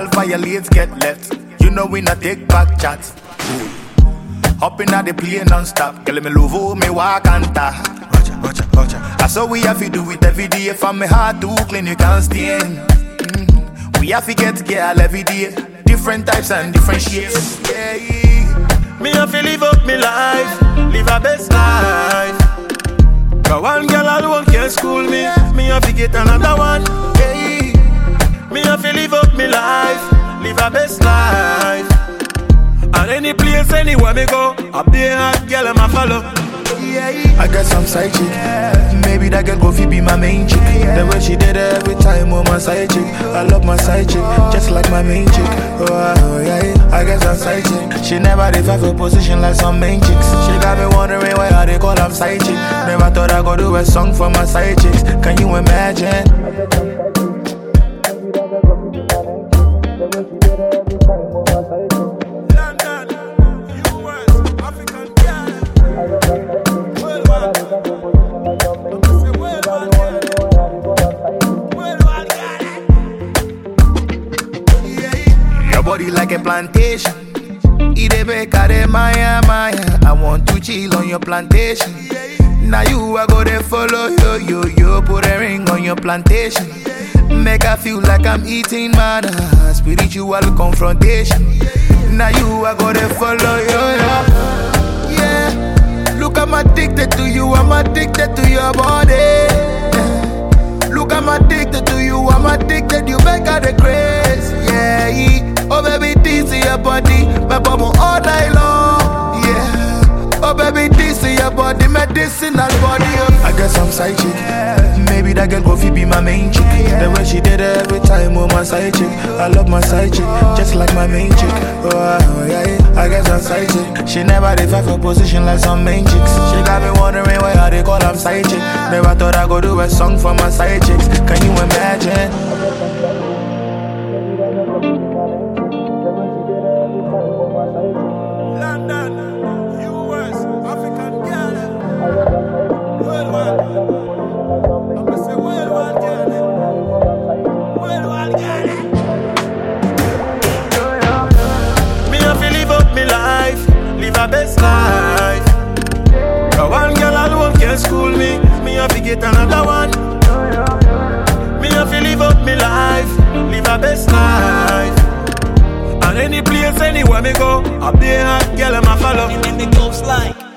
girl violates, get left. You know we not take back chats. Hopping at the plane non-stop. Girl, me love how me walk and talk. Roger. I saw we have to do it every day. From my heart to clean, you can't stain. We have to get girl every day. Different types and different shapes. Yeah. Me have to live up my life. Live a best life. Cause one girl alone can't school me. Me have to get another one. Yeah. Me have to live up my life. Live a best life. And any place, anywhere me go, I be a hot girl and I follow. I got some side chick. Maybe that girl go fi be my main chick. The way she did it every time with my side chick. I love my side chick, just like my main chick. Oh yeah, I got some side chick. She never did fight for position like some main chicks. She got me wondering why how they call them side chick. Never thought I go do a song for my side chicks. Can you imagine? Body like a plantation. Idebeka de Maya. I want to chill on your plantation. Now you are go to follow yo. Put a ring on your plantation. Make I feel like I'm eating manna. Spiritual confrontation. Now you are go to follow yo. Yeah. Look, I'm addicted to you. I'm addicted to your body. Look, I'm addicted to you. I'm addicted. You make her the craze. Yeah. Oh baby, this is your body, my bubble all night long. Yeah. Oh baby, this is your body, medicinal body. I got some side chick. Maybe that girl go fi be my main chick. The way she did it every time with my side chick. I love my side chick, just like my main chick. Oh yeah, I got some side chick. She never did fight for position like some main chicks. She got me wondering why how they call them side chick. Never thought I go do a song for my side chicks. Can you imagine? London, US, African girl. Worldwide. I'm gonna say worldwide girl. Worldwide girl. Me have to live up my life, live a best life. Cause one girl alone can't school me. Me have to get another one. Me have to live up my life, live a best life. And any place, anywhere me go, I be a hot girl and I follow. In the ghost like